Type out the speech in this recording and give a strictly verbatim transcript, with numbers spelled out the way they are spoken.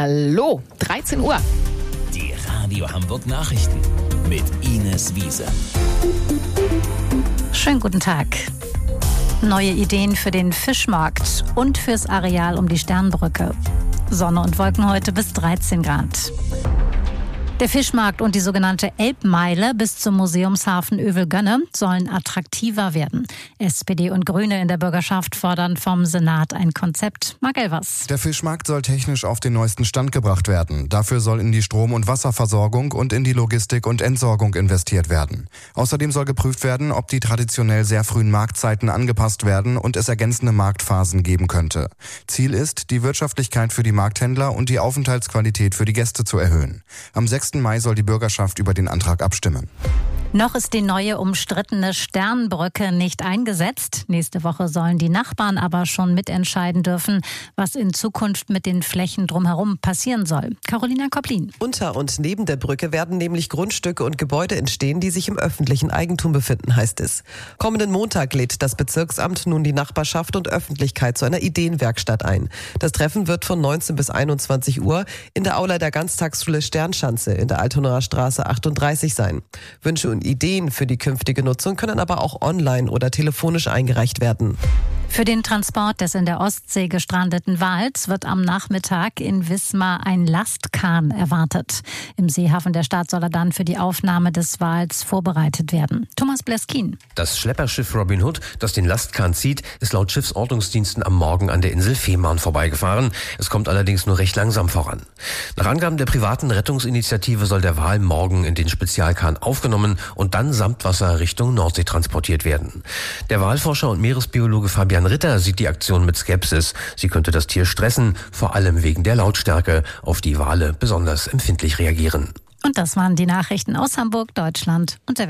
Hallo, dreizehn Uhr. Die Radio Hamburg Nachrichten mit Ines Wiese. Schönen guten Tag. Neue Ideen für den Fischmarkt und fürs Areal um die Sternbrücke. Sonne und Wolken heute bis dreizehn Grad. Der Fischmarkt und die sogenannte Elbmeile bis zum Museumshafen Övelgönne sollen attraktiver werden. S P D und Grüne in der Bürgerschaft fordern vom Senat ein Konzept. Marc Elvers. Der Fischmarkt soll technisch auf den neuesten Stand gebracht werden. Dafür soll in die Strom- und Wasserversorgung und in die Logistik und Entsorgung investiert werden. Außerdem soll geprüft werden, ob die traditionell sehr frühen Marktzeiten angepasst werden und es ergänzende Marktphasen geben könnte. Ziel ist, die Wirtschaftlichkeit für die Markthändler und die Aufenthaltsqualität für die Gäste zu erhöhen. Am sechsten Mai soll die Bürgerschaft über den Antrag abstimmen. Noch ist die neue umstrittene Sternbrücke nicht eingesetzt. Nächste Woche sollen die Nachbarn aber schon mitentscheiden dürfen, was in Zukunft mit den Flächen drumherum passieren soll. Carolina Kopplin. Unter und neben der Brücke werden nämlich Grundstücke und Gebäude entstehen, die sich im öffentlichen Eigentum befinden, heißt es. Kommenden Montag lädt das Bezirksamt nun die Nachbarschaft und Öffentlichkeit zu einer Ideenwerkstatt ein. Das Treffen wird von neunzehn bis einundzwanzig Uhr in der Aula der Ganztagsschule Sternschanze in der Altonaer Straße achtunddreißig sein. Wünsche und Ideen für die künftige Nutzung können aber auch online oder telefonisch eingereicht werden. Für den Transport des in der Ostsee gestrandeten Wals wird am Nachmittag in Wismar ein Lastkahn erwartet. Im Seehafen der Stadt soll er dann für die Aufnahme des Wals vorbereitet werden. Thomas Bleskin. Das Schlepperschiff Robin Hood, das den Lastkahn zieht, ist laut Schiffsordnungsdiensten am Morgen an der Insel Fehmarn vorbeigefahren. Es kommt allerdings nur recht langsam voran. Nach Angaben der privaten Rettungsinitiative soll der Wal morgen in den Spezialkahn aufgenommen und dann samt Wasser Richtung Nordsee transportiert werden. Der Walforscher und Meeresbiologe Fabian Ritter sieht die Aktion mit Skepsis. Sie könnte das Tier stressen, vor allem wegen der Lautstärke, auf die Wale besonders empfindlich reagieren. Und das waren die Nachrichten aus Hamburg, Deutschland und der Welt.